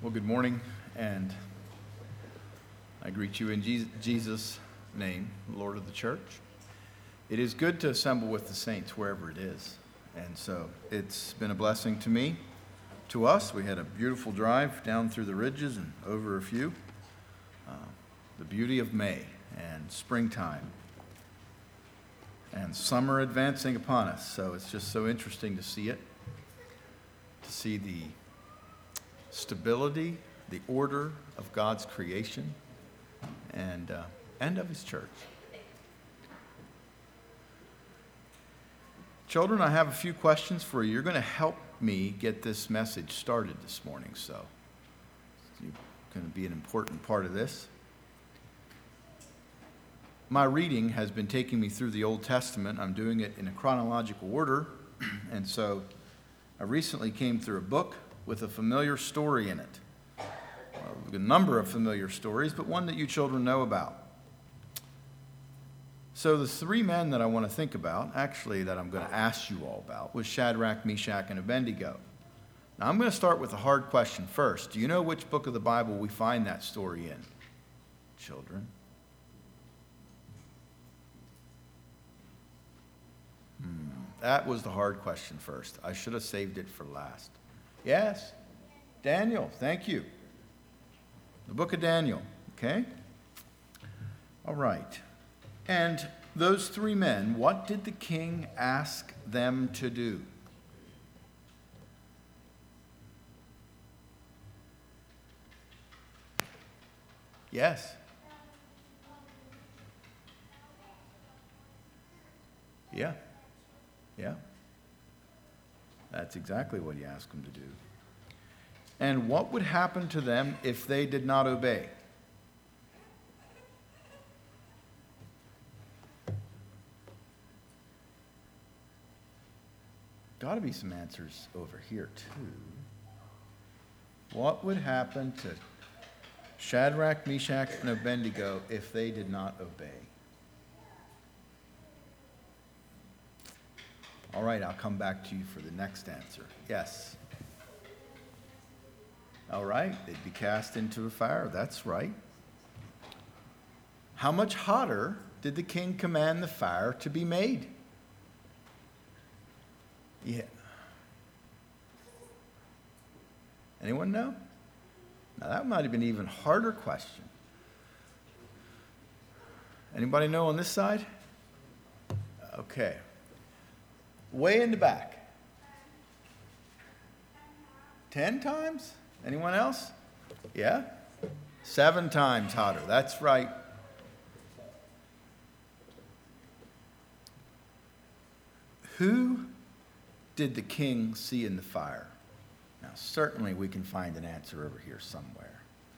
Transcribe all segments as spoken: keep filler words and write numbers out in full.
Well, good morning, and I greet you in Jesus' name, Lord of the church. It is good to assemble with the saints wherever it is, and so it's been a blessing to me, to us. We had a beautiful drive down through the ridges and over a few. Uh, the beauty of May and springtime and summer advancing upon us, so it's just so interesting to see it, to see the stability, the order of God's creation, and uh, and of His church. Children, I have a few questions for you. You're going to help me get this message started this morning, so you're going to be an important part of this. My reading has been taking me through the Old Testament. I'm doing it in a chronological order, and so I recently came through a book with a familiar story in it. Well, a number of familiar stories, but one that you children know about. So the three men that I want to think about, actually that I'm going to ask you all about, was Shadrach, Meshach, and Abednego. Now I'm going to start with a hard question first. Do you know which book of the Bible we find that story in, children? Hmm, that was the hard question first. I should have saved it for last. Yes, Daniel, thank you. The book of Daniel, okay? All right. And those three men, what did the king ask them to do? Yes. Yeah. Yeah. That's exactly what he asked them to do. And what would happen to them if they did not obey? Got to be some answers over here, too. What would happen to Shadrach, Meshach, and Abednego if they did not obey? All right, I'll come back to you for the next answer. Yes. All right, they'd be cast into a fire. That's right. How much hotter did the king command the fire to be made? Yeah. Anyone know? Now that might have been an even harder question. Anybody know on this side? Okay. Way in the back. Ten times? Anyone else? Yeah? Seven times hotter. That's right. Who did the king see in the fire? Now, certainly we can find an answer over here somewhere.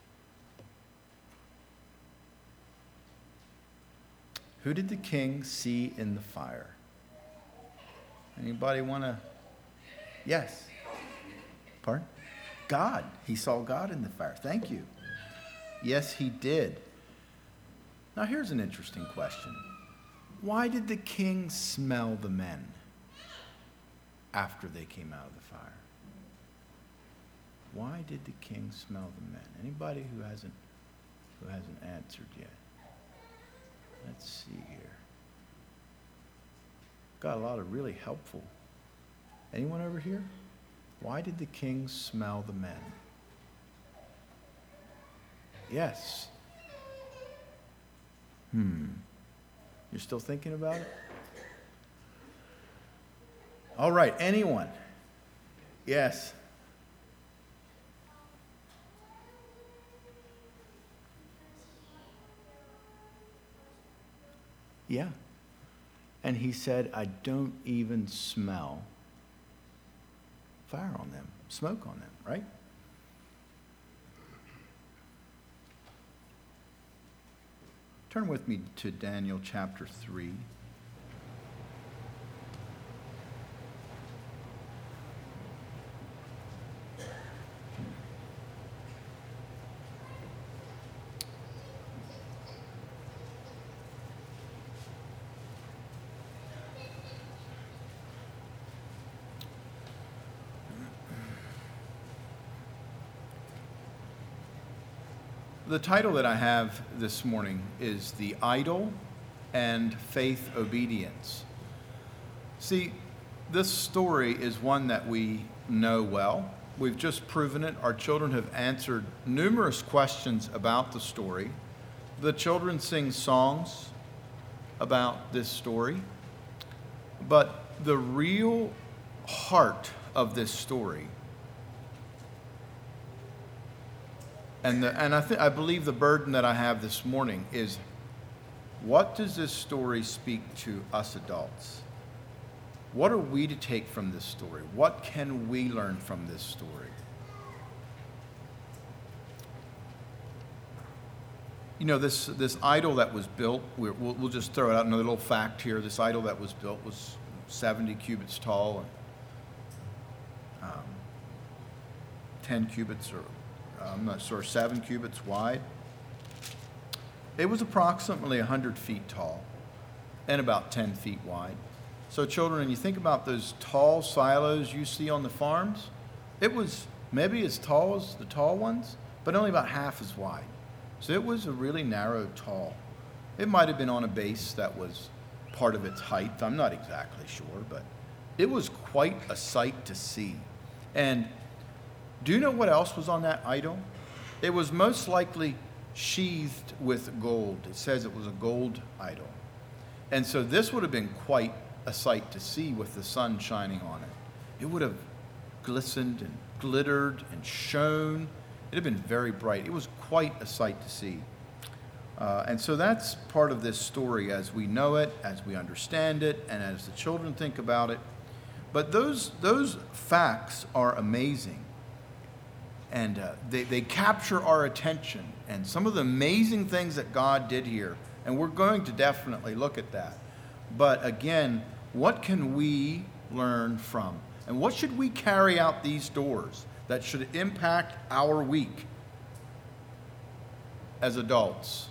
Who did the king see in the fire? Anybody want to? Yes. Pardon? God. He saw God in the fire. Thank you. Yes, he did. Now, here's an interesting question. Why did the king smell the men after they came out of the fire? Why did the king smell the men? Anybody who hasn't who hasn't answered yet? Let's see here. Got a lot of really helpful. Anyone over here? Why did the king smell the men? Yes. Hmm. You're still thinking about it? All right, anyone? Yes. Yeah. And he said, I don't even smell fire on them, smoke on them, right? Turn with me to Daniel chapter three. The title that I have this morning is The Idol and Faith Obedience. See, this story is one that we know well. We've just proven it. Our children have answered numerous questions about the story. The children sing songs about this story. But the real heart of this story, and the, and I think I believe the burden that I have this morning is, what does this story speak to us adults? What are we to take from this story? What can we learn from this story? You know, this, this idol that was built, we'll, we'll just throw it out, another little fact here. This idol that was built was seventy cubits tall and um, ten cubits, or I'm not sure, seven cubits wide. It was approximately one hundred feet tall and about ten feet wide. So children, when you think about those tall silos you see on the farms, it was maybe as tall as the tall ones, but only about half as wide. So it was a really narrow, tall. It might have been on a base that was part of its height. I'm not exactly sure, but it was quite a sight to see. And do you know what else was on that idol? It was most likely sheathed with gold. It says it was a gold idol. And so this would have been quite a sight to see with the sun shining on it. It would have glistened and glittered and shone. It had been very bright. It was quite a sight to see. Uh, and so that's part of this story as we know it, as we understand it, and as the children think about it. But those, those facts are amazing. And uh, they, they capture our attention. And some of the amazing things that God did here, and we're going to definitely look at that. But again, what can we learn from? And what should we carry out these doors that should impact our week as adults,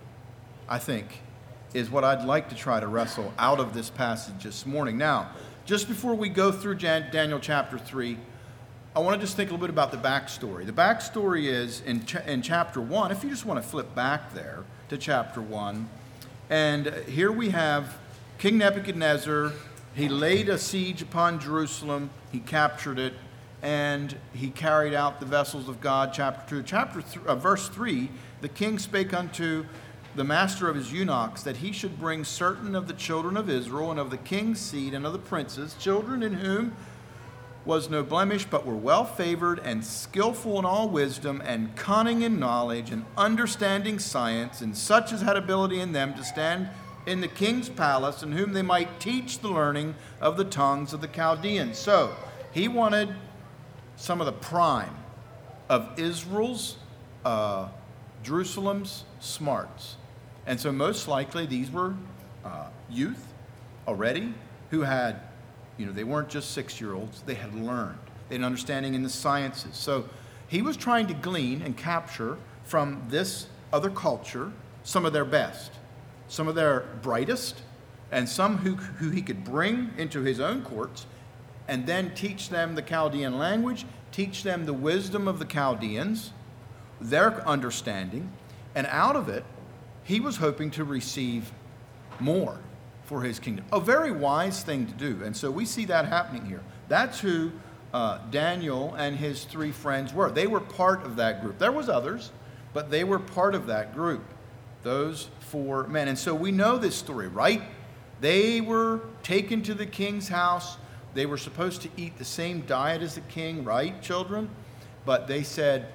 I think, is what I'd like to try to wrestle out of this passage this morning. Now, just before we go through Jan- Daniel chapter three, I want to just think a little bit about the backstory. The backstory is in, ch- in chapter one, if you just want to flip back there to chapter one, and here we have King Nebuchadnezzar. He laid a siege upon Jerusalem, he captured it, and he carried out the vessels of God. Chapter two, chapter th- uh, verse three, the king spake unto the master of his eunuchs that he should bring certain of the children of Israel and of the king's seed and of the princes, children in whom was no blemish, but were well favored and skillful in all wisdom and cunning in knowledge and understanding science, and such as had ability in them to stand in the king's palace, and whom they might teach the learning of the tongues of the Chaldeans. So he wanted some of the prime of Israel's, uh, Jerusalem's smarts. And so most likely these were uh, youth already who had, you know, they weren't just six-year-olds. They had learned. They had an understanding in the sciences. So he was trying to glean and capture from this other culture some of their best, some of their brightest, and some who, who he could bring into his own courts and then teach them the Chaldean language, teach them the wisdom of the Chaldeans, their understanding, and out of it, he was hoping to receive more for his kingdom. A very wise thing to do, and so we see that happening here. That's who uh, Daniel and his three friends were. They were part of that group. There was others, but they were part of that group, those four men. And so we know this story, right? They were taken to the king's house. They were supposed to eat the same diet as the king, right, children? But they said,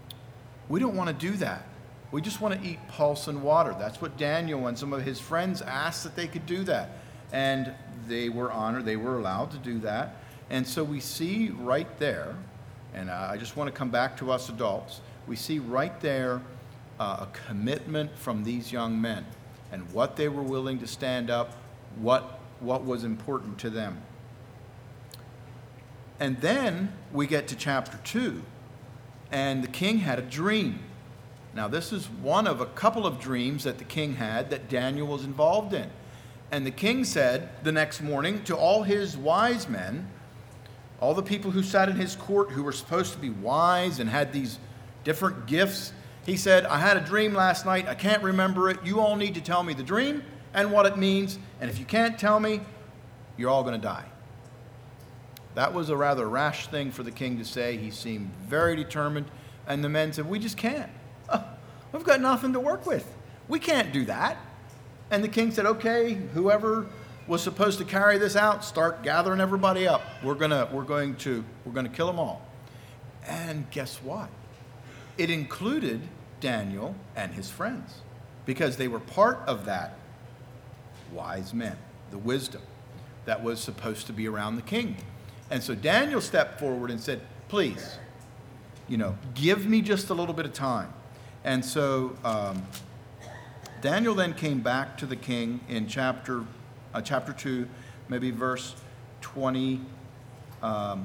we don't want to do that. We just want to eat pulse and water. That's what Daniel and some of his friends asked that they could do that. And they were honored. They were allowed to do that. And so we see right there, and I just want to come back to us adults, we see right there uh, a commitment from these young men and what they were willing to stand up, what, what was important to them. And then we get to chapter two, and the king had a dream. Now, this is one of a couple of dreams that the king had that Daniel was involved in. And the king said the next morning to all his wise men, all the people who sat in his court who were supposed to be wise and had these different gifts, He said, I had a dream last night. I can't remember it. You all need to tell me the dream and what it means. And if you can't tell me, you're all going to die. That was a rather rash thing for the king to say. He seemed very determined. And the men said, we just can't. Oh, we've got nothing to work with. We can't do that. And the king said, okay, whoever was supposed to carry this out, start gathering everybody up. We're gonna, we're going to, we're going to kill them all. And guess what? It included Daniel and his friends, because they were part of that wise men, the wisdom that was supposed to be around the king. And so Daniel stepped forward and said, please, you know, give me just a little bit of time. And so um, Daniel then came back to the king in chapter uh, chapter two, maybe verse twenty. Um,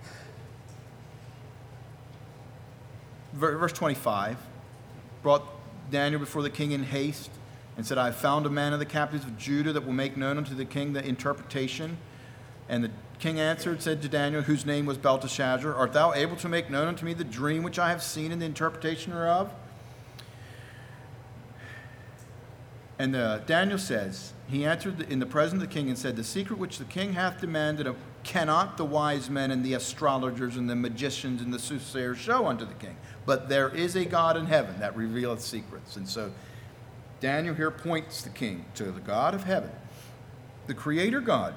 Verse twenty-five, brought Daniel before the king in haste and said, I have found a man of the captives of Judah that will make known unto the king the interpretation. And the king answered, said to Daniel, whose name was Belteshazzar, art thou able to make known unto me the dream which I have seen and the interpretation thereof? And uh, Daniel says, he answered in the presence of the king and said, the secret which the king hath demanded of cannot the wise men and the astrologers and the magicians and the soothsayers show unto the king. But there is a God in heaven that revealeth secrets. And so Daniel here points the king to the God of heaven, the creator God.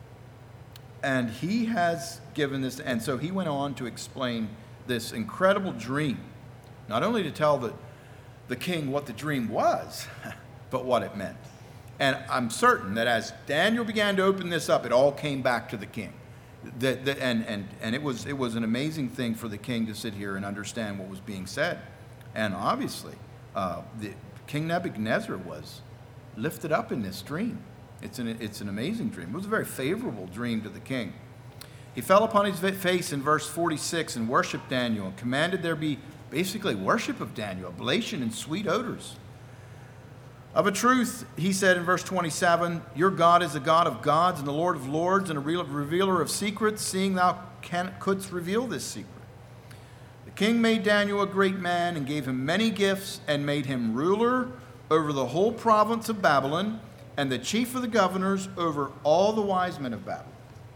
And he has given this, and so he went on to explain this incredible dream, not only to tell the, the king what the dream was, but what it meant. And I'm certain that as Daniel began to open this up, it all came back to the king. The, the, and and, and it, was, it was an amazing thing for the king to sit here and understand what was being said. And obviously, uh, the, King Nebuchadnezzar was lifted up in this dream. It's an, it's an amazing dream. It was a very favorable dream to the king. He fell upon his face in verse forty-six and worshiped Daniel and commanded there be basically worship of Daniel, oblation and sweet odors. Of a truth, he said in verse twenty-seven, your God is the God of gods and the Lord of lords and a revealer of secrets, seeing thou can, couldst reveal this secret. The king made Daniel a great man and gave him many gifts and made him ruler over the whole province of Babylon and the chief of the governors over all the wise men of Babylon.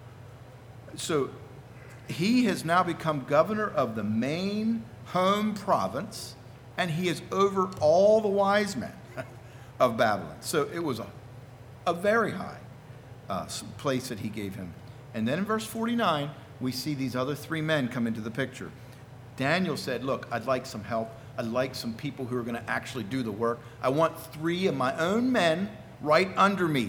So he has now become governor of the main home province, and he is over all the wise men of Babylon. So it was a, a very high uh, place that he gave him. And then in verse forty-nine, we see these other three men come into the picture. Daniel said, look, I'd like some help. I'd like some people who are going to actually do the work. I want three of my own men right under me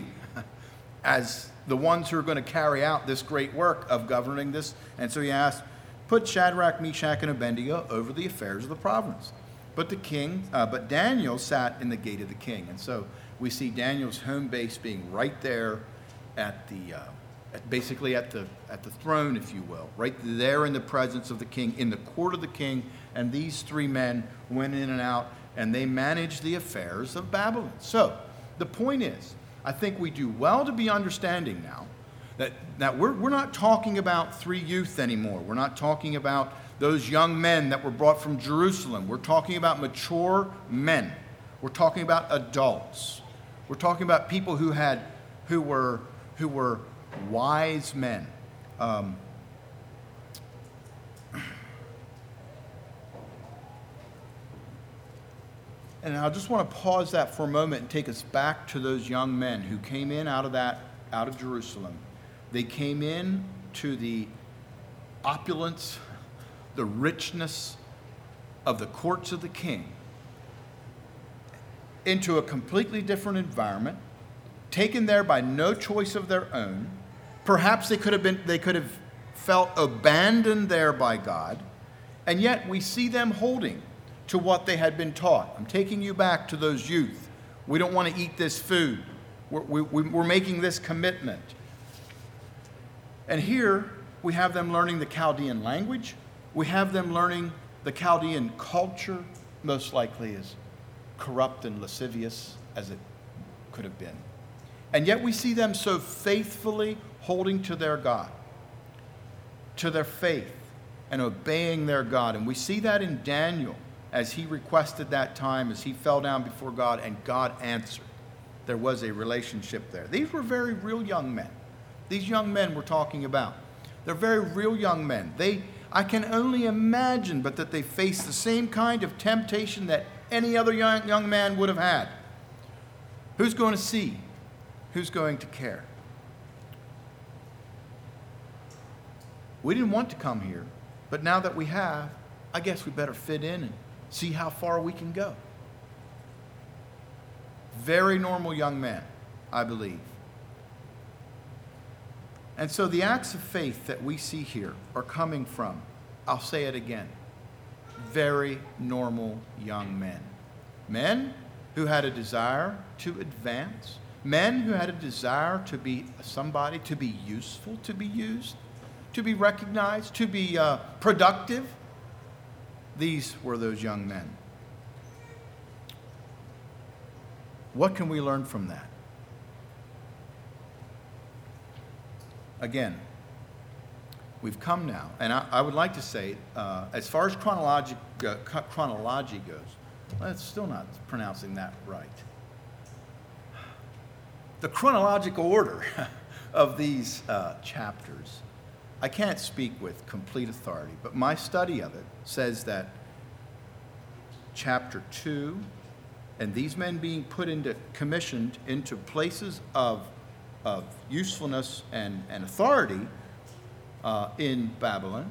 as the ones who are going to carry out this great work of governing this. And so he asked, put Shadrach, Meshach, and Abednego over the affairs of the province. But the king, uh, but Daniel sat in the gate of the king. And so we see Daniel's home base being right there at the, uh, at basically at the, at the throne, if you will, right there in the presence of the king, in the court of the king. And these three men went in and out, and they managed the affairs of Babylon. So the point is, I think we do well to be understanding now that, that we're, we're not talking about three youth anymore. We're not talking about those young men that were brought from Jerusalem. We're talking about mature men. We're talking about adults. We're talking about people who had, who were, who were wise men. Um, and I just want to pause that for a moment and take us back to those young men who came in out of that, out of Jerusalem. They came in to the opulence, the richness of the courts of the king, into a completely different environment, taken there by no choice of their own. Perhaps they could have been, they could have felt abandoned there by God, and yet we see them holding to what they had been taught. I'm taking you back to those youth. We don't want to eat this food. We're, we, we're making this commitment. And here we have them learning the Chaldean language. We have them learning the Chaldean culture, most likely as corrupt and lascivious as it could have been. And yet we see them so faithfully holding to their God, to their faith, and obeying their God. And we see that in Daniel as he requested that time, as he fell down before God, and God answered. There was a relationship there. These were very real young men. These young men we're talking about. They're very real young men. They, I can only imagine, but that they faced the same kind of temptation that any other young, young man would have had. Who's going to see? Who's going to care? We didn't want to come here, but now that we have, I guess we better fit in and see how far we can go. Very normal young man, I believe. And so the acts of faith that we see here are coming from, I'll say it again, very normal young men. Men who had a desire to advance. Men who had a desire to be somebody, to be useful, to be used, to be recognized, to be uh, productive. These were those young men. What can we learn from that? Again, we've come now, and I, I would like to say, uh, as far as chronology, uh, chronology goes, well, it's still not pronouncing that right. The chronological order of these uh, chapters, I can't speak with complete authority, but my study of it says that chapter two, and these men being put into, commissioned into places of, of usefulness and, and authority uh, in Babylon.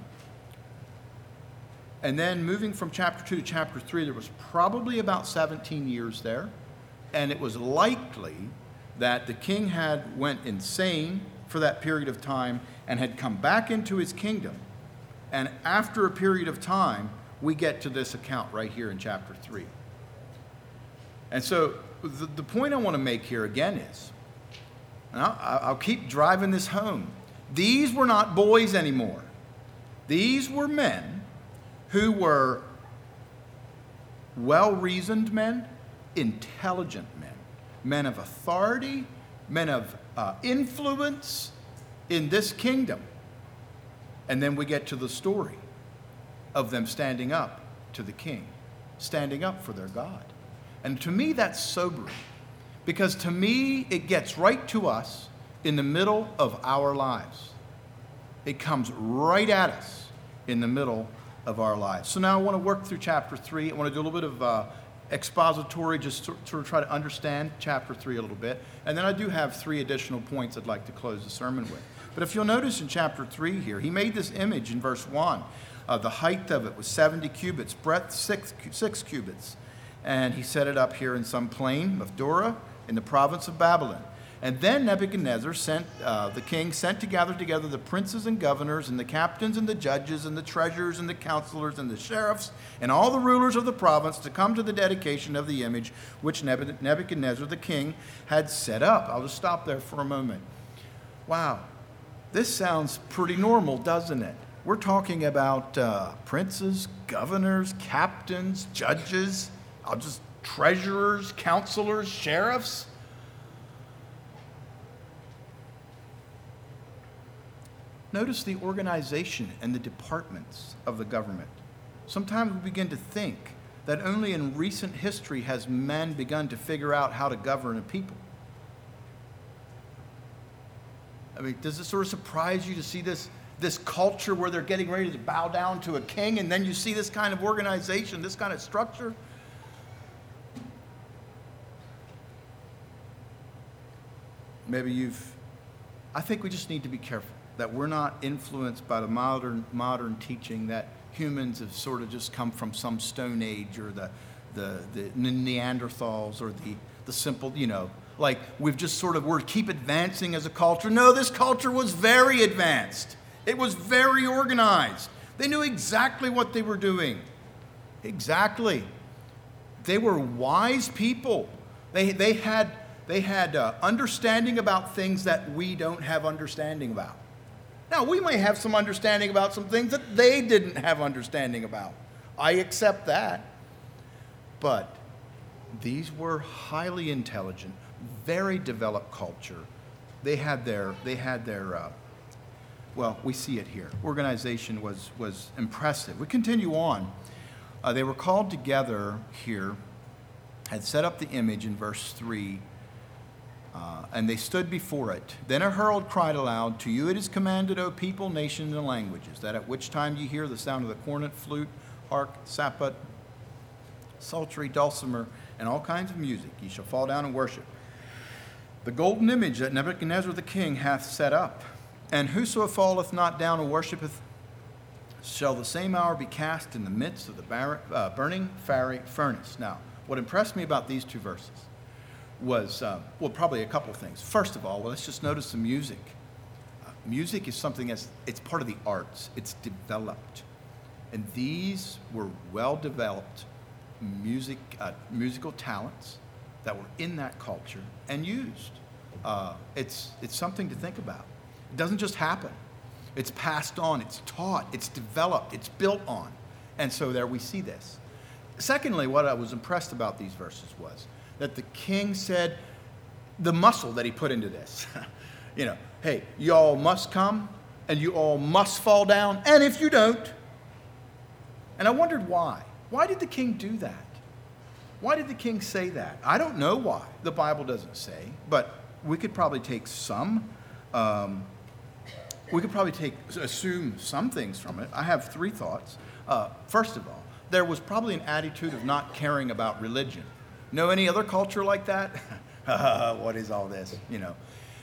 And then moving from chapter two to chapter three, there was probably about seventeen years there. And it was likely that the king had went insane for that period of time and had come back into his kingdom. And after a period of time, we get to this account right here in chapter three. And so the, the point I want to make here again is, and I'll, I'll keep driving this home, these were not boys anymore. These were men who were well-reasoned men, intelligent men, men of authority, men of uh, influence in this kingdom. And then we get to the story of them standing up to the king, standing up for their God. And to me, that's sobering, because to me, it gets right to us in the middle of our lives. It comes right at us in the middle of our lives. So now I want to work through chapter three. I want to do a little bit of uh, expository, just to, to try to understand chapter three a little bit. And then I do have three additional points I'd like to close the sermon with. But if you'll notice in chapter three here, he made this image in verse one. Uh, the height of it was seventy cubits, breadth six, six cubits. And he set it up here in some plain of Dura in the province of Babylon. And then Nebuchadnezzar sent, uh, the king sent to gather together the princes and governors and the captains and the judges and the treasurers and the counselors and the sheriffs and all the rulers of the province to come to the dedication of the image which Nebuchadnezzar the king had set up. I'll just stop there for a moment. Wow, this sounds pretty normal, doesn't it? We're talking about uh, princes, governors, captains, judges, I'll just treasurers, counselors, sheriffs. Notice the organization and the departments of the government. Sometimes we begin to think that only in recent history has man begun to figure out how to govern a people. I mean, does it sort of surprise you to see this, this culture where they're getting ready to bow down to a king, and then you see this kind of organization, this kind of structure? Maybe you've, I think we just need to be careful that we're not influenced by the modern modern teaching that humans have sort of just come from some Stone Age or the the, the Neanderthals or the, the simple, you know, like we've just sort of, we're keep advancing as a culture. No, this culture was very advanced. It was very organized. They knew exactly what they were doing. Exactly. They were wise people. They, they had... They had uh, understanding about things that we don't have understanding about. Now, we may have some understanding about some things that they didn't have understanding about. I accept that. But these were highly intelligent, very developed culture. They had their, they had their uh, well, we see it here. Organization was, was impressive. We continue on. Uh, they were called together here, had set up the image in verse three, uh, and they stood before it. Then a herald cried aloud, "To you it is commanded, O people, nations, and languages, that at which time you hear the sound of the cornet, flute, harp, saput, psaltery, dulcimer, and all kinds of music, ye shall fall down and worship the golden image that Nebuchadnezzar the king hath set up. And whoso falleth not down and worshipeth shall the same hour be cast in the midst of the bar- uh, burning fiery furnace." Now, what impressed me about these two verses was, uh, well, probably a couple of things. First of all, well, let's just notice the music. Uh, music is something that's, it's part of the arts. It's developed. And these were well-developed music, uh, musical talents that were in that culture and used. Uh, it's, it's something to think about. It doesn't just happen. It's passed on, it's taught, it's developed, it's built on. And so there we see this. Secondly, what I was impressed about these verses was that the king said the muscle that he put into this. You know, hey, you all must come and you all must fall down, and if you don't. And I wondered why. Why did the king do that? Why did the king say that? I don't know why. The Bible doesn't say, but we could probably take some, um, we could probably take, assume some things from it. I have three thoughts. Uh, first of all, there was probably an attitude of not caring about religion. Know any other culture like that? What is all this? You know.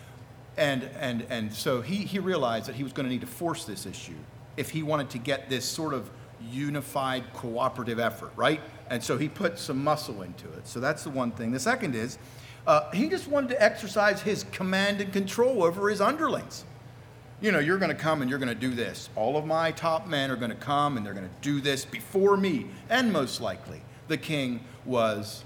And and and so he, he realized that he was going to need to force this issue if he wanted to get this sort of unified cooperative effort, right? And so he put some muscle into it. So that's the one thing. The second is uh, he just wanted to exercise his command and control over his underlings. You know, you're going to come and you're going to do this. All of my top men are going to come and they're going to do this before me. And most likely, the king was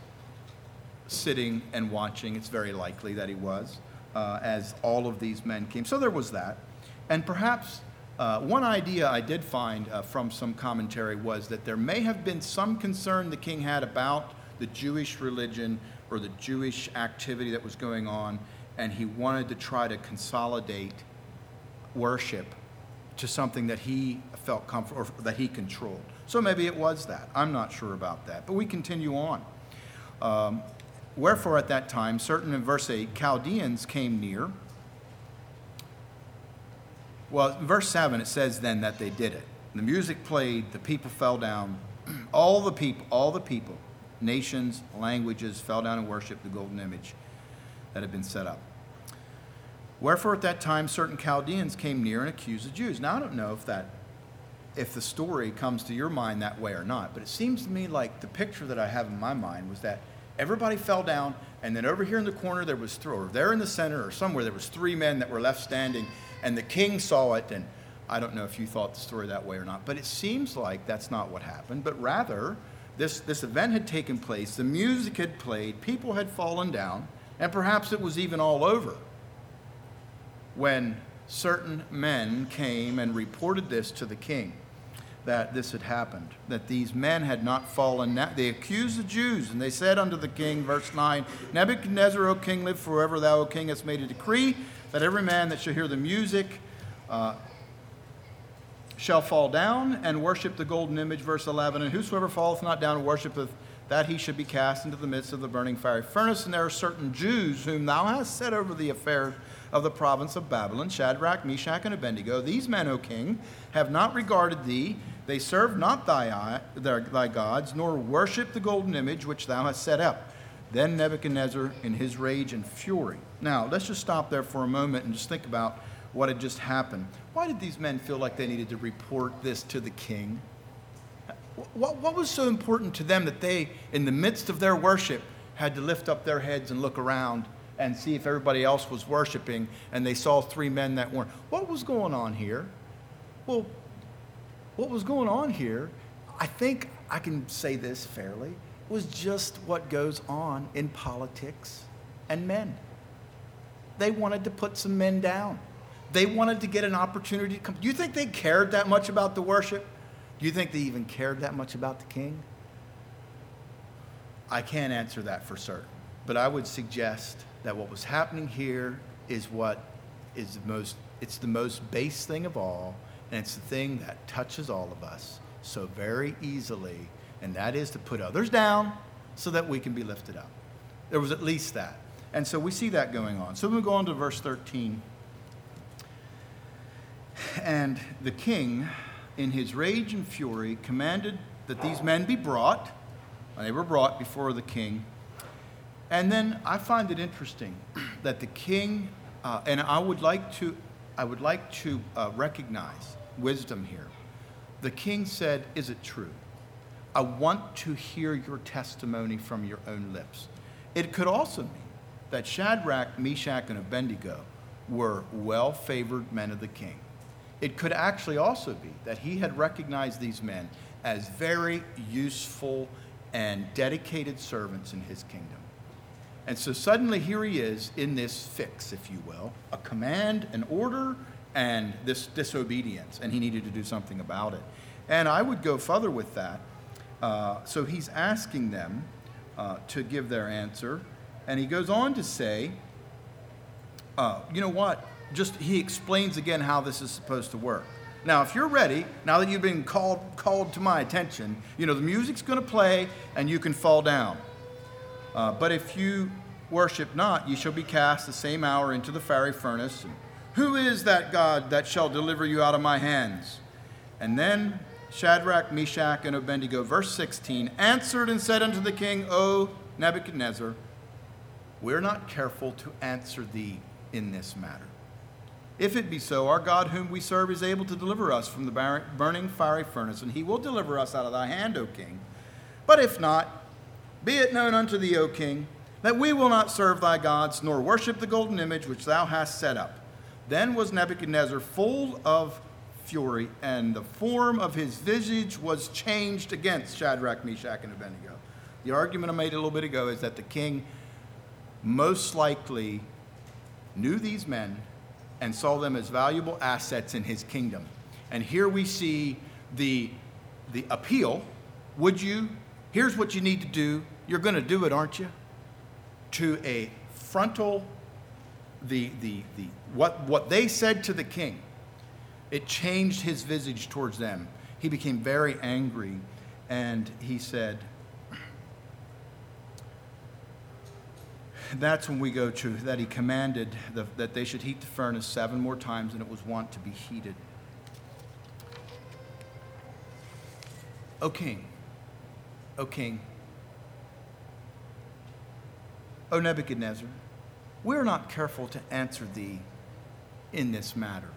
sitting and watching. It's very likely that he was, uh, as all of these men came. So there was that. And perhaps uh, one idea I did find uh, from some commentary was that there may have been some concern the king had about the Jewish religion or the Jewish activity that was going on, and he wanted to try to consolidate worship to something that he felt comfortable, or that he controlled. So maybe it was that. I'm not sure about that. But we continue on. Um, Wherefore at that time, certain, in verse eight, Chaldeans came near. Well, in verse seven, it says then that they did it. The music played, the people fell down. All the people, all the people, nations, languages, fell down and worshiped the golden image that had been set up. Wherefore at that time certain Chaldeans came near and accused the Jews. Now I don't know if that, if the story comes to your mind that way or not, but it seems to me like the picture that I have in my mind was that everybody fell down, and then over here in the corner there was three, or there in the center or somewhere there was three men that were left standing, and the king saw it, and I don't know if you thought the story that way or not, but it seems like that's not what happened, but rather this, this event had taken place, the music had played, people had fallen down, and perhaps it was even all over when certain men came and reported this to the king, that this had happened, that these men had not fallen. They accused the Jews, and they said unto the king, verse nine, Nebuchadnezzar, O king, live forever. Thou, O king, hast made a decree that every man that shall hear the music uh, shall fall down and worship the golden image, verse eleven, and whosoever falleth not down and worshipeth, that he should be cast into the midst of the burning fiery furnace. And there are certain Jews whom thou hast set over the affairs of the province of Babylon, Shadrach, Meshach, and Abednego. These men, O king, have not regarded thee. They serve not thy, their, thy gods, nor worship the golden image which thou hast set up. Then Nebuchadnezzar, in his rage and fury. Now, let's just stop there for a moment and just think about what had just happened. Why did these men feel like they needed to report this to the king? What, what was so important to them that they, in the midst of their worship, had to lift up their heads and look around and see if everybody else was worshiping, and they saw three men that weren't? What was going on here? Well, what was going on here, I think I can say this fairly, was just what goes on in politics and men. They wanted to put some men down. They wanted to get an opportunity to come. Do you think they cared that much about the worship? Do you think they even cared that much about the king? I can't answer that for certain, but I would suggest that what was happening here is what is the most, it's the most base thing of all, and it's the thing that touches all of us so very easily and that is to put others down so that we can be lifted up. There was at least that. And so we see that going on. So we go on to verse thirteen. And the king, in his rage and fury, commanded that these men be brought. And they were brought before the king. And then I find it interesting that the king, uh, and I would like to, I would like to uh, recognize wisdom here. The king said, "Is it true? I want to hear your testimony from your own lips." It could also mean that Shadrach, Meshach, and Abednego were well-favored men of the king. It could actually also be that he had recognized these men as very useful and dedicated servants in his kingdom. And so suddenly here he is in this fix, if you will, a command, an order, and this disobedience, and he needed to do something about it. And I would go further with that. Uh, so he's asking them uh, to give their answer, and he goes on to say, uh, you know what, just he explains again how this is supposed to work. Now, if you're ready, now that you've been called called to my attention, you know, the music's going to play and you can fall down. Uh, but if you worship not, ye shall be cast the same hour into the fiery furnace. And who is that God that shall deliver you out of my hands? And then Shadrach, Meshach, and Abednego, verse sixteen, answered and said unto the king, O Nebuchadnezzar, we're not careful to answer thee in this matter. If it be so, our God whom we serve is able to deliver us from the burning fiery furnace, and he will deliver us out of thy hand, O king. But if not, be it known unto thee, O king, that we will not serve thy gods, nor worship the golden image which thou hast set up. Then was Nebuchadnezzar full of fury, and the form of his visage was changed against Shadrach, Meshach, and Abednego. The argument I made a little bit ago is that the king most likely knew these men and saw them as valuable assets in his kingdom. And here we see the, the appeal. Would you? Here's what you need to do. You're going to do it, aren't you? To a frontal, the, the, the, what, what they said to the king, it changed his visage towards them. He became very angry, and he said, that's when we go to that he commanded the, that they should heat the furnace seven more times than it was wont to be heated. O king, O king, O Nebuchadnezzar, we are not careful to answer thee in this matter.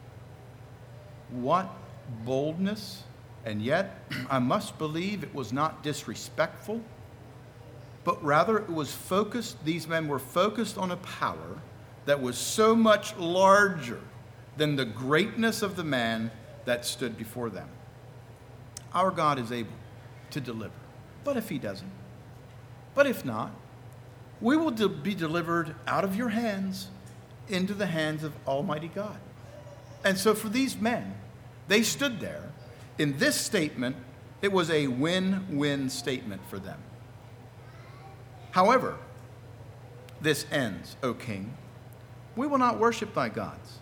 What boldness, and yet I must believe it was not disrespectful, but rather it was focused, these men were focused on a power that was so much larger than the greatness of the man that stood before them. Our God is able to deliver, but if he doesn't, but if not, we will de- be delivered out of your hands into the hands of Almighty God. And so for these men, they stood there. In this statement, it was a win-win statement for them. However, this ends, O king, we will not worship thy gods.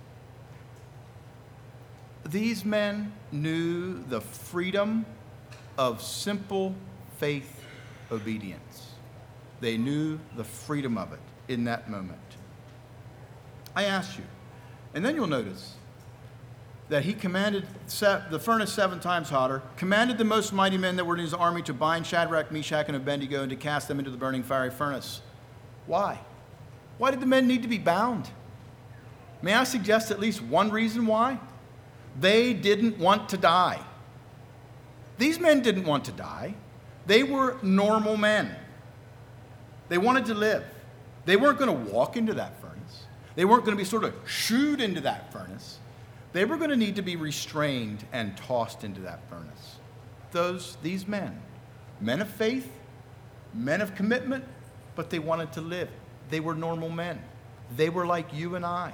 These men knew the freedom of simple faith obedience. They knew the freedom of it in that moment. I ask you, and then you'll notice that he commanded the furnace seven times hotter, commanded the most mighty men that were in his army to bind Shadrach, Meshach, and Abednego and to cast them into the burning fiery furnace. Why? Why did the men need to be bound? May I suggest at least one reason why? They didn't want to die. These men didn't want to die. They were normal men. They wanted to live. They weren't going to walk into that furnace. They weren't going to be sort of shooed into that furnace. They were going to need to be restrained and tossed into that furnace. Those, these men, men of faith, men of commitment, but they wanted to live. They were normal men. They were like you and I.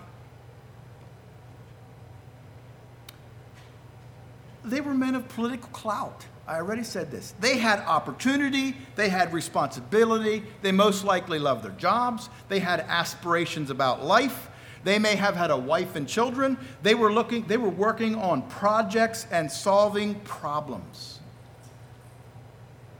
They were men of political clout. I already said this. They had opportunity. They had responsibility. They most likely loved their jobs. They had aspirations about life. They may have had a wife and children. They were looking, they were working on projects and solving problems.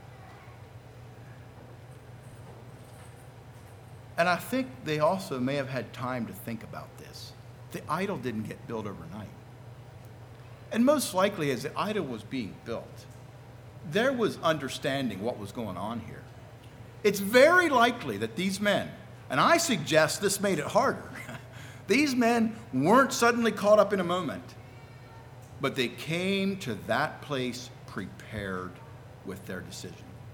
And I think they also may have had time to think about this. The idol didn't get built overnight. And most likely, as the idol was being built, there was understanding what was going on here. It's very likely that these men, and I suggest this made it harder, these men weren't suddenly caught up in a moment, but they came to that place prepared with their decision.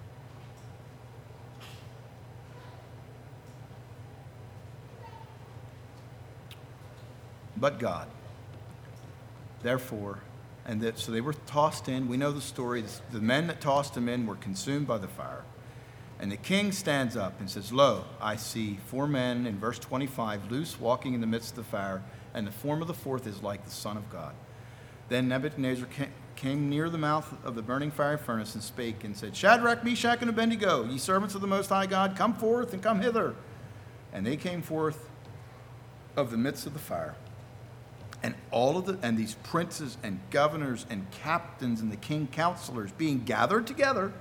But God. Therefore, and that, so they were tossed in. We know the story. The men that tossed them in were consumed by the fire. And the king stands up and says, "Lo, I see four men," in verse twenty-five, "loose, walking in the midst of the fire, and the form of the fourth is like the Son of God." Then Nebuchadnezzar came near the mouth of the burning fiery furnace and spake and said, "Shadrach, Meshach, and Abednego, ye servants of the Most High God, come forth and come hither." And they came forth of the midst of the fire. And all of the, and these princes and governors and captains and the king counselors being gathered together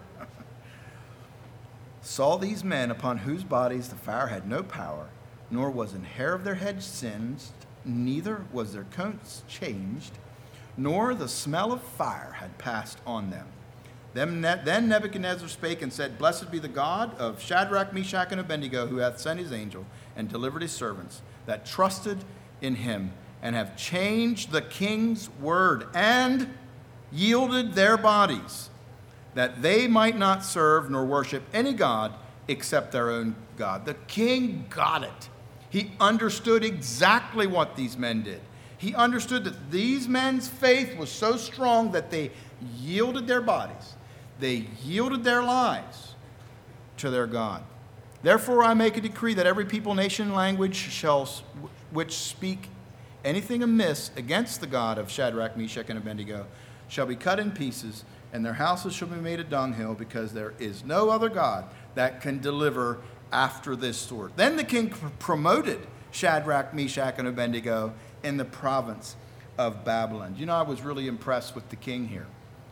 saw these men upon whose bodies the fire had no power, nor was an hair of their heads singed, neither was their coats changed, nor the smell of fire had passed on them. Then Nebuchadnezzar spake and said, "Blessed be the God of Shadrach, Meshach, and Abednego, who hath sent his angel and delivered his servants that trusted in him, and have changed the king's word and yielded their bodies, that they might not serve nor worship any god except their own God." The king got it. He understood exactly what these men did. He understood that these men's faith was so strong that they yielded their bodies. They yielded their lives to their God. "Therefore I make a decree that every people, nation, and language shall, which speak anything amiss against the God of Shadrach, Meshach, and Abednego shall be cut in pieces, and their houses shall be made a dunghill, because there is no other God that can deliver after this sort." Then the king promoted Shadrach, Meshach, and Abednego in the province of Babylon. You know, I was really impressed with the king here.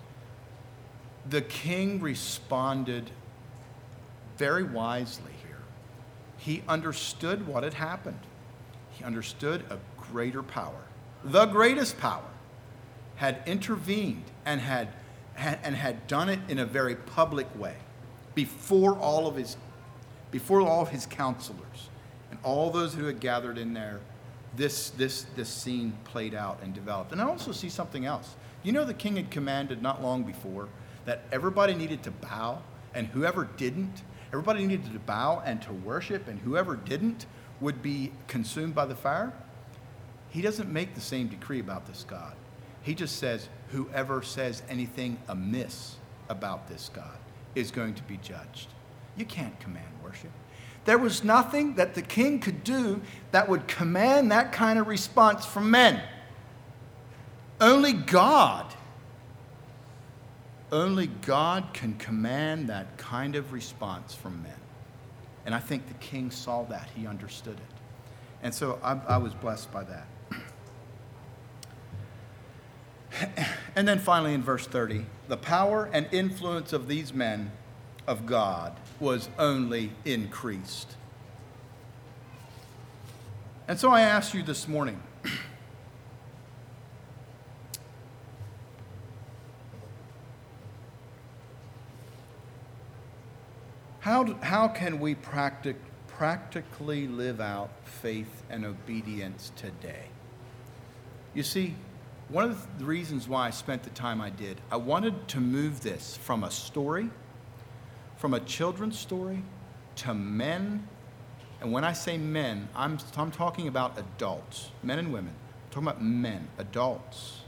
The king responded very wisely here. He understood what had happened. He understood a greater power, the greatest power, had intervened and had, had and had done it in a very public way before all of his before all of his counselors and all those who had gathered in there. This this this scene played out and developed. And I also see something else. You know, the king had commanded not long before that everybody needed to bow, and whoever didn't, everybody needed to bow and to worship, and whoever didn't would be consumed by the fire. He doesn't make the same decree about this God. He just says whoever says anything amiss about this God is going to be judged. You can't command worship. There was nothing that the king could do that would command that kind of response from men. Only God, only God can command that kind of response from men. And I think the king saw that. He understood it. And so I, I was blessed by that. And then finally in verse thirty, the power and influence of these men of God was only increased. And so I ask you this morning, how, how can we practic, practically live out faith and obedience today? You see, one of the reasons why I spent the time I did, I wanted to move this from a story, from a children's story, to men. And when I say men, I'm, I'm talking about adults, men and women. I'm talking about men, adults.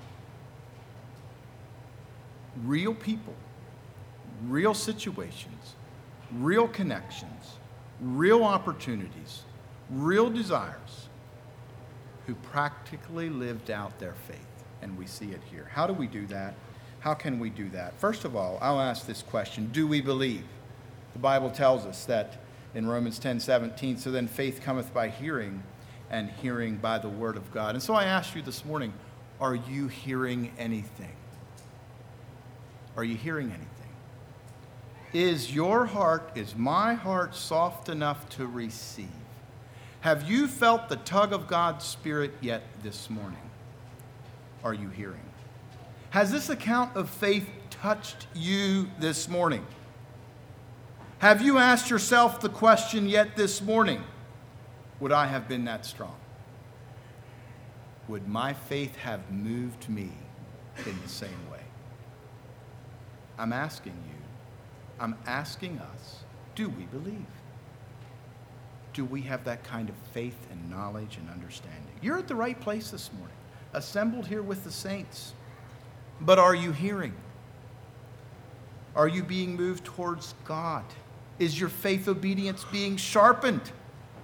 Real people, real situations, real connections, real opportunities, real desires, who practically lived out their faith. And we see it here. How do we do that? How can we do that? First of all, I'll ask this question: do we believe? The Bible tells us that in Romans ten seventeen, so then faith cometh by hearing, and hearing by the word of God. And so I ask you this morning, are you hearing anything? Are you hearing anything? Is your heart, is my heart soft enough to receive? Have you felt the tug of God's Spirit yet this morning? Are you hearing? Has this account of faith touched you this morning? Have you asked yourself the question yet this morning, would I have been that strong? Would my faith have moved me in the same way? I'm asking you, I'm asking us, do we believe? Do we have that kind of faith and knowledge and understanding? You're at the right place this morning, assembled here with the saints. But are you hearing? Are you being moved towards God? Is your faith obedience being sharpened?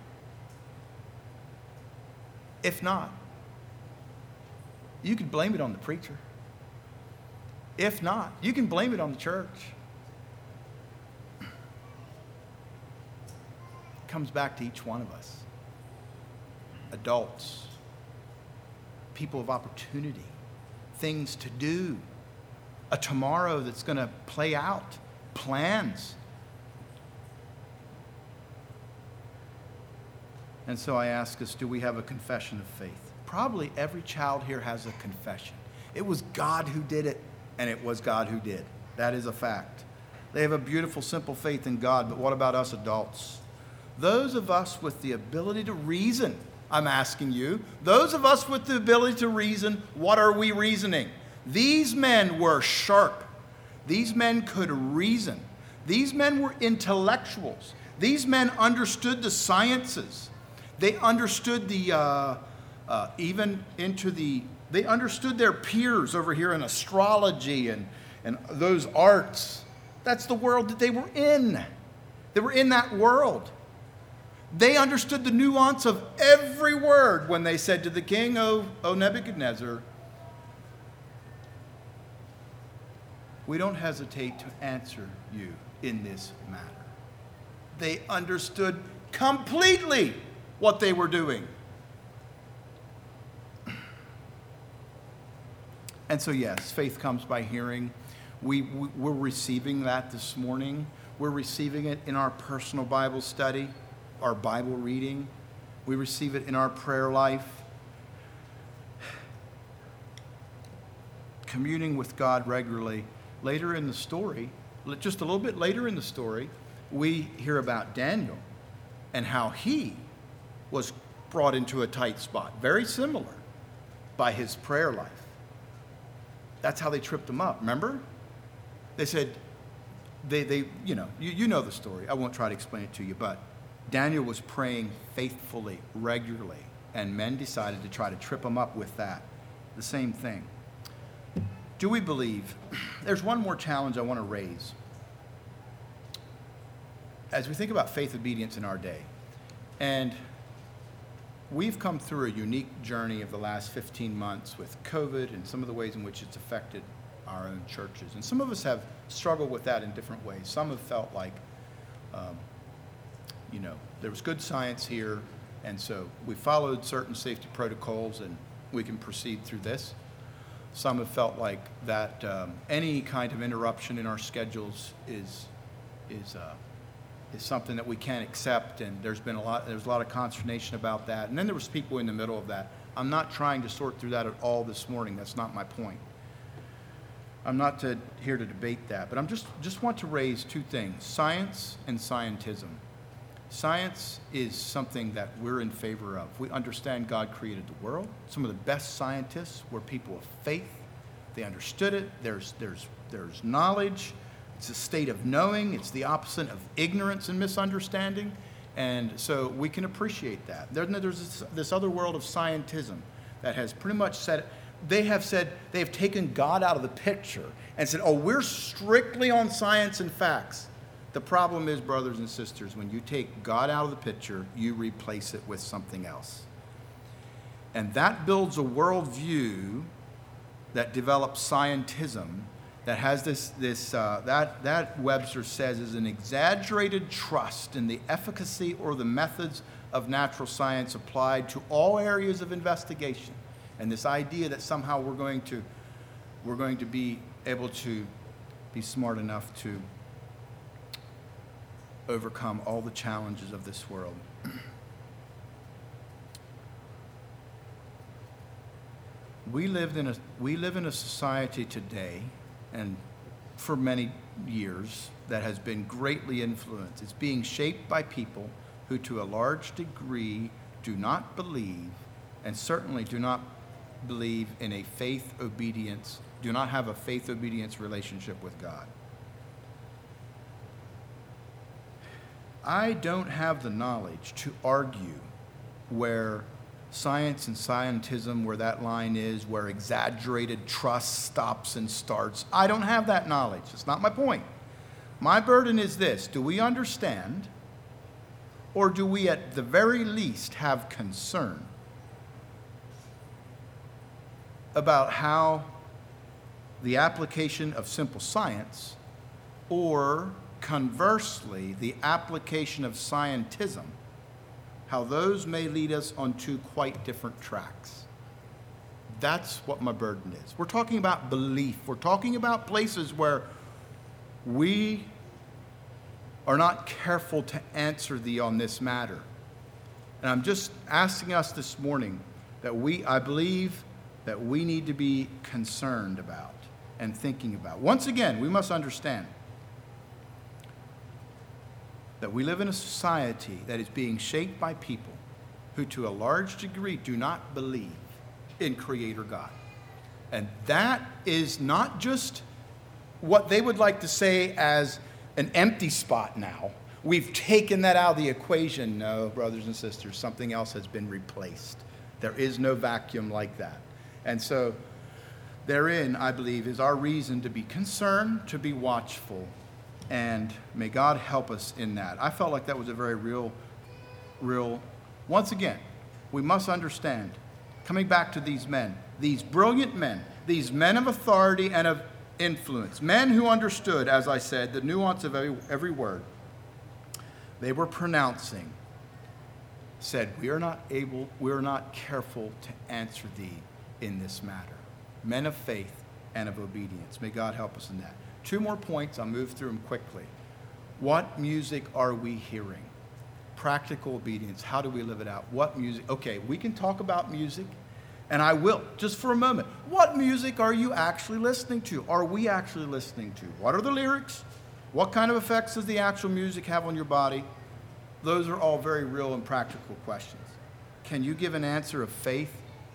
If not, you can blame it on the preacher. If not, you can blame it on the church. It comes back to each one of us. Adults, people of opportunity, things to do, a tomorrow that's going to play out, plans. And so I ask us, do we have a confession of faith? Probably every child here has a confession. It was God who did it, and it was God who did. That is a fact. They have a beautiful, simple faith in God, but what about us adults? Those of us with the ability to reason, I'm asking you, those of us with the ability to reason, what are we reasoning? These men were sharp. These men could reason. These men were intellectuals. These men understood the sciences. They understood the, uh, uh, even into the, they understood their peers over here in astrology and, and those arts. That's the world that they were in. They were in that world. They understood the nuance of every word when they said to the king, O, o Nebuchadnezzar, we don't hesitate to answer you in this matter. They understood completely what they were doing. And so, yes, faith comes by hearing. We, we, we're receiving that this morning. We're receiving it in our personal Bible study, our Bible reading. We receive it in our prayer life. Communing with God regularly. Later in the story, just a little bit later in the story, we hear about Daniel and how he was brought into a tight spot, very similar, by his prayer life. That's how they tripped him up, remember? They said, they, they you know, you, you know the story. I won't try to explain it to you, but Daniel was praying faithfully, regularly, and men decided to try to trip him up with that. The same thing. Do we believe? There's one more challenge I want to raise. As we think about faith obedience in our day, and we've come through a unique journey of the last fifteen months with COVID and some of the ways in which it's affected our own churches. And some of us have struggled with that in different ways. Some have felt like, um, you know, there was good science here, and so we followed certain safety protocols and we can proceed through this. Some have felt like that um, any kind of interruption in our schedules is is uh, is something that we can't accept, and there's been a lot there's a lot of consternation about that. And then there was people in the middle of that. I'm not trying to sort through that at all this morning. That's not my point. I'm not to, here to debate that, but I'm just just want to raise two things: science and scientism. Science is something that we're in favor of. We understand God created the world. Some of the best scientists were people of faith. They understood it. There's, there's, there's knowledge. It's a state of knowing. It's the opposite of ignorance and misunderstanding. And so we can appreciate that. There, there's this, this other world of scientism that has pretty much said, they have said, they have taken God out of the picture and said, oh, we're strictly on science and facts. The problem is, brothers and sisters, when you take God out of the picture, you replace it with something else. And that builds a worldview that develops scientism that has this, this uh, that, that Webster says is an exaggerated trust in the efficacy or the methods of natural science applied to all areas of investigation. And this idea that somehow we're going to, we're going to be able to be smart enough to overcome all the challenges of this world. We live in a we live in a society today, and for many years, that has been greatly influenced. It's being shaped by people who, to a large degree, do not believe, and certainly do not believe in a faith obedience, do not have a faith obedience relationship with God. I don't have the knowledge to argue where science and scientism, where that line is, where exaggerated trust stops and starts. I don't have that knowledge. It's not my point. My burden is this: do we understand, or do we at the very least have concern about how the application of simple science, or conversely, the application of scientism, how those may lead us on two quite different tracks? That's what my burden is. We're talking about belief. We're talking about places where we are not careful to answer thee on this matter. And I'm just asking us this morning that we, I believe, that we need to be concerned about and thinking about. Once again, we must understand that we live in a society that is being shaped by people who, to a large degree, do not believe in Creator God. And that is not just what they would like to say as an empty spot now. We've taken that out of the equation. No, brothers and sisters, something else has been replaced. There is no vacuum like that. And so therein, I believe, is our reason to be concerned, to be watchful, and may God help us in that. I felt like that was a very real, real, once again, we must understand, coming back to these men, these brilliant men, these men of authority and of influence, men who understood, as I said, the nuance of every, every word. They were pronouncing, said, we are not able, we are not careful to answer thee in this matter. Men of faith and of obedience. May God help us in that. Two more points. I'll move through them quickly. What music are we hearing? Practical obedience. How do we live it out? What music? Okay, we can talk about music, and I will, just for a moment. What music are you actually listening to? Are we actually listening to? What are the lyrics? What kind of effects does the actual music have on your body? Those are all very real and practical questions. Can you give an answer of faith?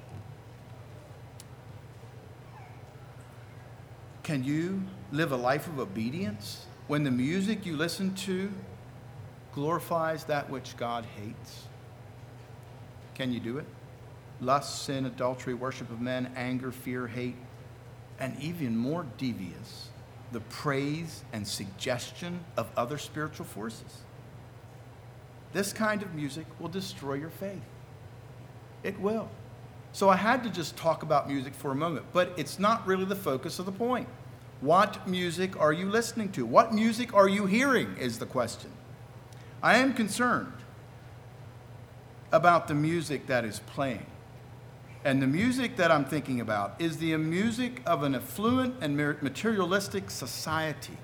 Can you live a life of obedience when the music you listen to glorifies that which God hates? Can you do it? Lust, sin, adultery, worship of men, anger, fear, hate, and even more devious, the praise and suggestion of other spiritual forces. This kind of music will destroy your faith. It will. So I had to just talk about music for a moment, but it's not really the focus of the point. What music are you listening to? What music are you hearing is the question. I am concerned about the music that is playing. And the music that I'm thinking about is the music of an affluent and materialistic society.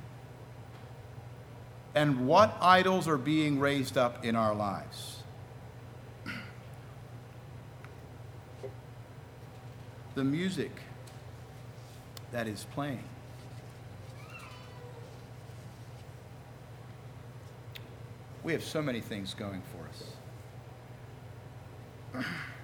And what idols are being raised up in our lives? The music that is playing. We have so many things going for us.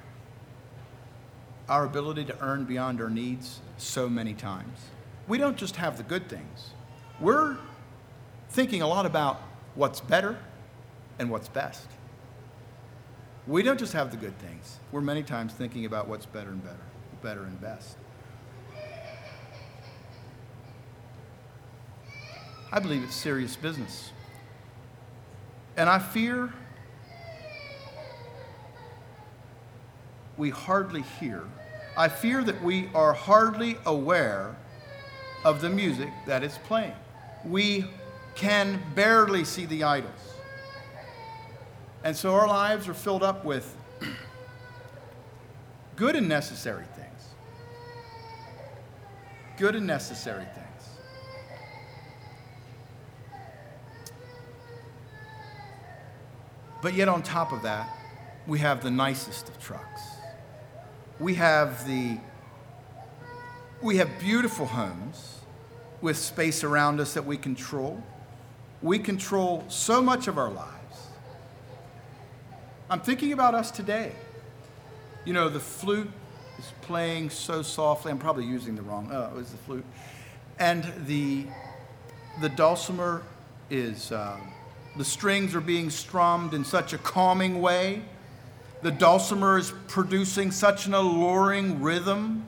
Our ability to earn beyond our needs so many times. We don't just have the good things. We're thinking a lot about what's better and what's best. We don't just have the good things. We're many times thinking about what's better and better, better and best. I believe it's serious business. And I fear we hardly hear. I fear that we are hardly aware of the music that is playing. We can barely see the idols. And so our lives are filled up with good and necessary things. Good and necessary things. But yet on top of that, we have the nicest of trucks. We have the, we have beautiful homes with space around us that we control. We control so much of our lives. I'm thinking about us today. You know, the flute is playing so softly. I'm probably using the wrong, oh, it was the flute. And the, the dulcimer is, uh, the strings are being strummed in such a calming way. The dulcimer is producing such an alluring rhythm.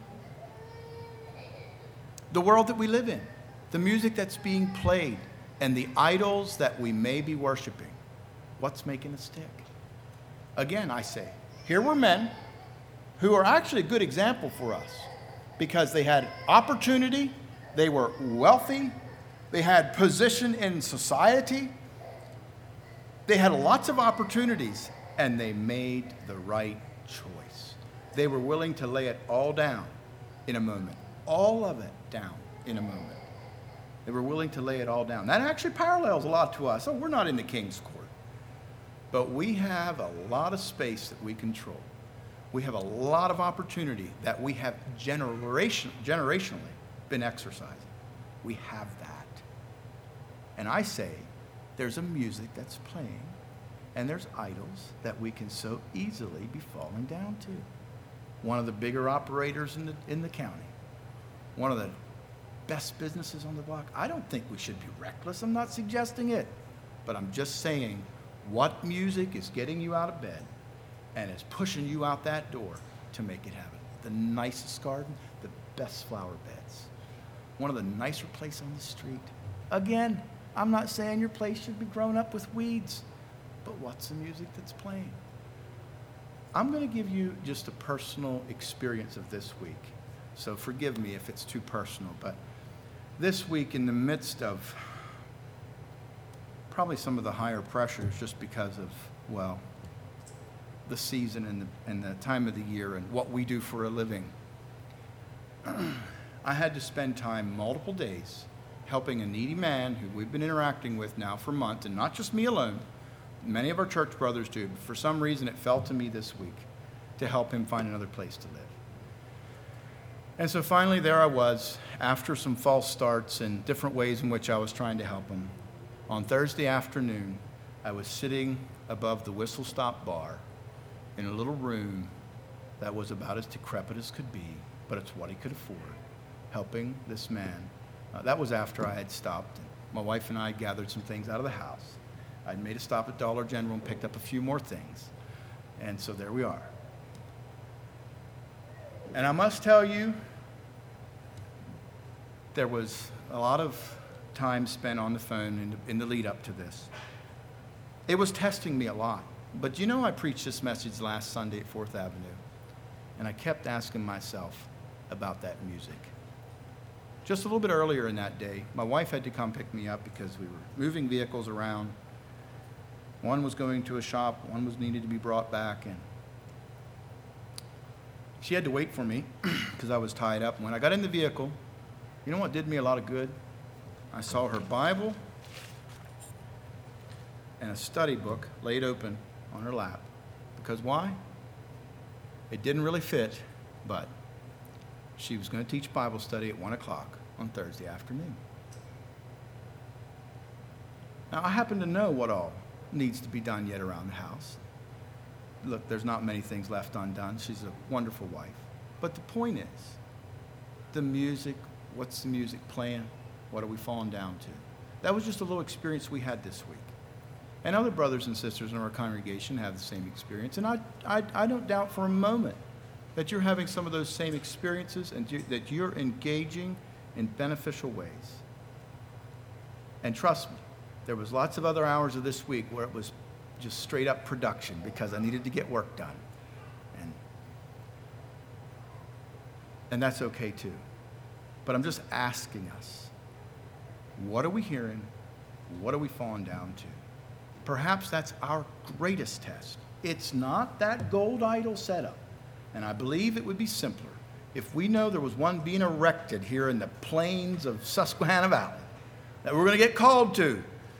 The world that we live in, the music that's being played, and the idols that we may be worshiping, what's making us tick? Again, I say, here were men who are actually a good example for us because they had opportunity, they were wealthy, they had position in society, they had lots of opportunities, and they made the right choice. They were willing to lay it all down in a moment, all of it down in a moment. They were willing to lay it all down. That actually parallels a lot to us. Oh, we're not in the king's court. But we have a lot of space that we control. We have a lot of opportunity that we have generation, generationally been exercising. We have that. And I say, there's a music that's playing, and there's idols that we can so easily be falling down to. One of the bigger operators in the, in the county, one of the best businesses on the block. I don't think we should be reckless. I'm not suggesting it. But I'm just saying, what music is getting you out of bed and is pushing you out that door to make it happen? The nicest garden, the best flower beds, one of the nicer places on the street. Again, I'm not saying your place should be grown up with weeds, but what's the music that's playing? I'm going to give you just a personal experience of this week. So forgive me if it's too personal, but this week in the midst of probably some of the higher pressures just because of, well, the season and the, and the time of the year and what we do for a living, I had to spend time multiple days helping a needy man who we've been interacting with now for months, and not just me alone, many of our church brothers do, but for some reason it fell to me this week to help him find another place to live. And so finally there I was, after some false starts and different ways in which I was trying to help him. On Thursday afternoon, I was sitting above the Whistle Stop bar in a little room that was about as decrepit as could be, but it's what he could afford, helping this man. Uh, that was after I had stopped. My wife and I gathered some things out of the house. I'd made a stop at Dollar General and picked up a few more things. And so there we are. And I must tell you, there was a lot of time spent on the phone in the, in the lead up to this. It was testing me a lot. But you know, I preached this message last Sunday at Fourth Avenue, and I kept asking myself about that music. Just a little bit earlier in that day, my wife had to come pick me up because we were moving vehicles around. One was going to a shop, one was needed to be brought back, and she had to wait for me because I was tied up. When I got in the vehicle, you know what did me a lot of good? I saw her Bible and a study book laid open on her lap. Because why? It didn't really fit, but she was going to teach Bible study at one o'clock on Thursday afternoon. Now, I happen to know what all needs to be done yet around the house. Look, there's not many things left undone. She's a wonderful wife. But the point is, the music, what's the music playing? What are we falling down to? That was just a little experience we had this week. And other brothers and sisters in our congregation have the same experience. And I, I, I don't doubt for a moment that you're having some of those same experiences and you, that you're engaging in beneficial ways. And trust me, there was lots of other hours of this week where it was just straight up production because I needed to get work done. And, and that's okay too. But I'm just asking us, what are we hearing? What are we falling down to? Perhaps that's our greatest test. It's not that gold idol setup. And I believe it would be simpler if we know there was one being erected here in the plains of Susquehanna Valley that we're going to get called to.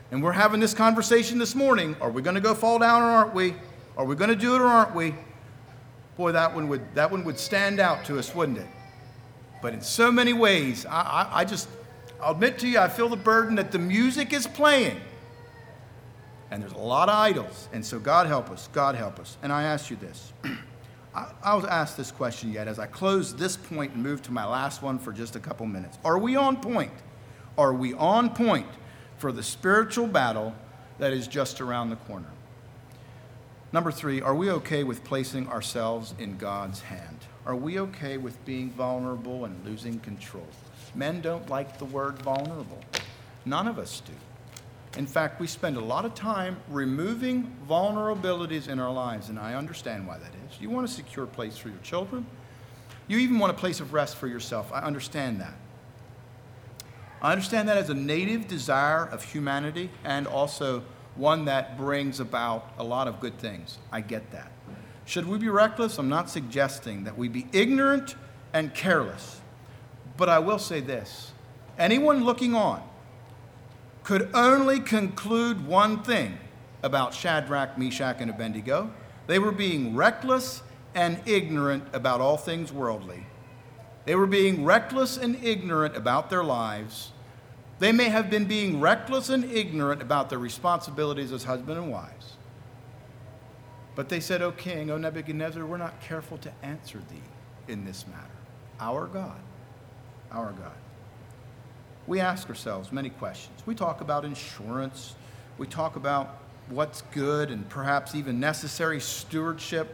And we're having this conversation this morning. Are we going to go fall down or aren't we? Are we going to do it or aren't we? Boy, that one would, that one would stand out to us, wouldn't it? But in so many ways, I, I, I just, I'll admit to you, I feel the burden that the music is playing. And there's a lot of idols. And so God help us. God help us. And I ask you this. I, I'll ask this question yet as I close this point and move to my last one for just a couple minutes. Are we on point? Are we on point for the spiritual battle that is just around the corner? Number three, are we okay with placing ourselves in God's hand? Are we okay with being vulnerable and losing control? Men don't like the word vulnerable. None of us do. In fact, we spend a lot of time removing vulnerabilities in our lives, and I understand why that is. You want a secure place for your children. You even want a place of rest for yourself. I understand that. I understand that as a native desire of humanity and also one that brings about a lot of good things. I get that. Should we be reckless? I'm not suggesting that we be ignorant and careless. But I will say this. Anyone looking on could only conclude one thing about Shadrach, Meshach, and Abednego. They were being reckless and ignorant about all things worldly. They were being reckless and ignorant about their lives. They may have been being reckless and ignorant about their responsibilities as husband and wives. But they said, O king, O Nebuchadnezzar, we're not careful to answer thee in this matter. Our God, our God. We ask ourselves many questions. We talk about insurance. We talk about what's good and perhaps even necessary stewardship.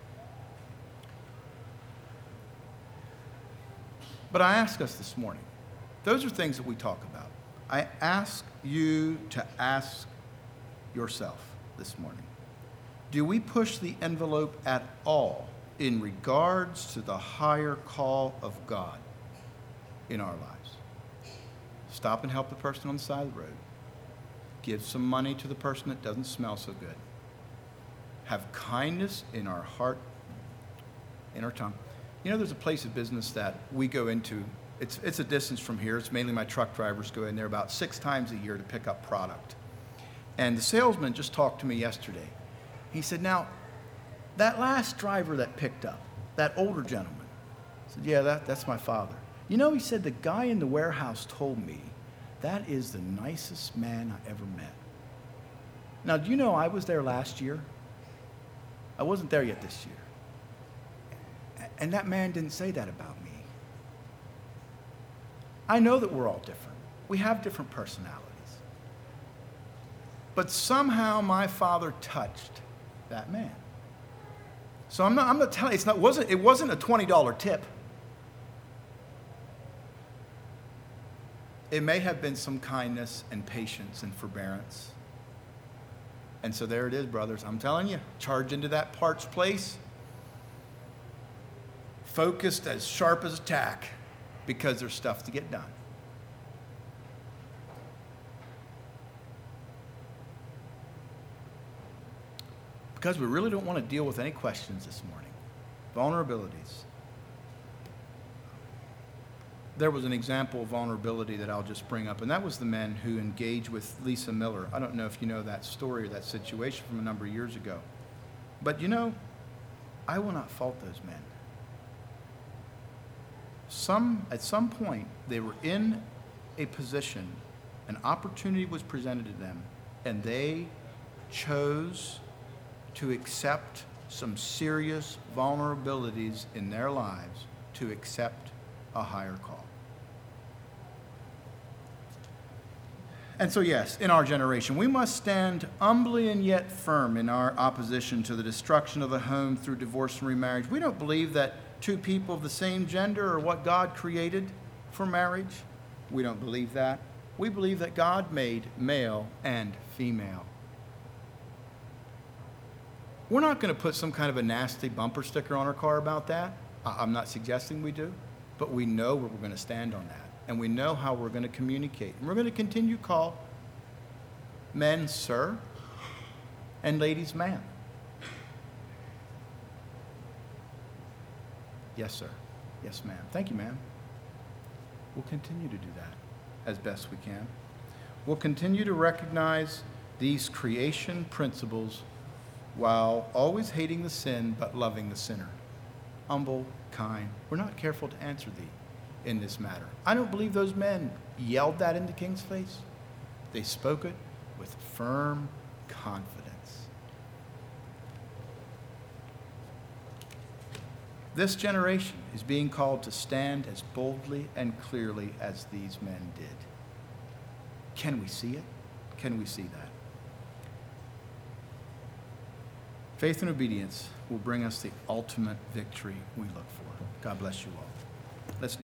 But I ask us this morning, those are things that we talk about. I ask you to ask yourself this morning, do we push the envelope at all in regards to the higher call of God in our lives? Stop and help the person on the side of the road. Give some money to the person that doesn't smell so good. Have kindness in our heart, in our tongue. You know, there's a place of business that we go into. It's, it's a distance from here. It's mainly my truck drivers go in there about six times a year to pick up product. And the salesman just talked to me yesterday. He said, now, that last driver that picked up, that older gentleman, I said, yeah, that, that's my father. You know, he said, the guy in the warehouse told me that is the nicest man I ever met. Now, do you know I was there last year? I wasn't there yet this year. And that man didn't say that about me. I know that we're all different. We have different personalities. But somehow my father touched that man. So I'm not, I'm not telling you, it's not, wasn't, it wasn't a twenty dollar tip. It may have been some kindness and patience and forbearance. And so there it is, brothers. I'm telling you, charge into that parts place, focused as sharp as a tack, because there's stuff to get done. Because we really don't want to deal with any questions this morning. Vulnerabilities. There was an example of vulnerability that I'll just bring up, and that was the men who engaged with Lisa Miller. I don't know if you know that story or that situation from a number of years ago. But you know, I will not fault those men. Some, at some point, they were in a position, an opportunity was presented to them, and they chose to accept some serious vulnerabilities in their lives to accept a higher call. And so, yes, in our generation, we must stand humbly and yet firm in our opposition to the destruction of the home through divorce and remarriage. We don't believe that two people of the same gender are what God created for marriage. We don't believe that. We believe that God made male and female. We're not going to put some kind of a nasty bumper sticker on our car about that. I'm not suggesting we do, but we know where we're going to stand on that. And we know how we're going to communicate. And we're going to continue to call men sir and ladies ma'am. Yes, sir. Yes, ma'am. Thank you, ma'am. We'll continue to do that as best we can. will continue to recognize these creation principles while always hating the sin but loving the sinner. Humble, kind. We're not careful to answer thee in this matter. I don't believe those men yelled that in the king's face. They spoke it with firm confidence. This generation is being called to stand as boldly and clearly as these men did. Can we see it? Can we see that? Faith and obedience will bring us the ultimate victory we look for. God bless you all. Let's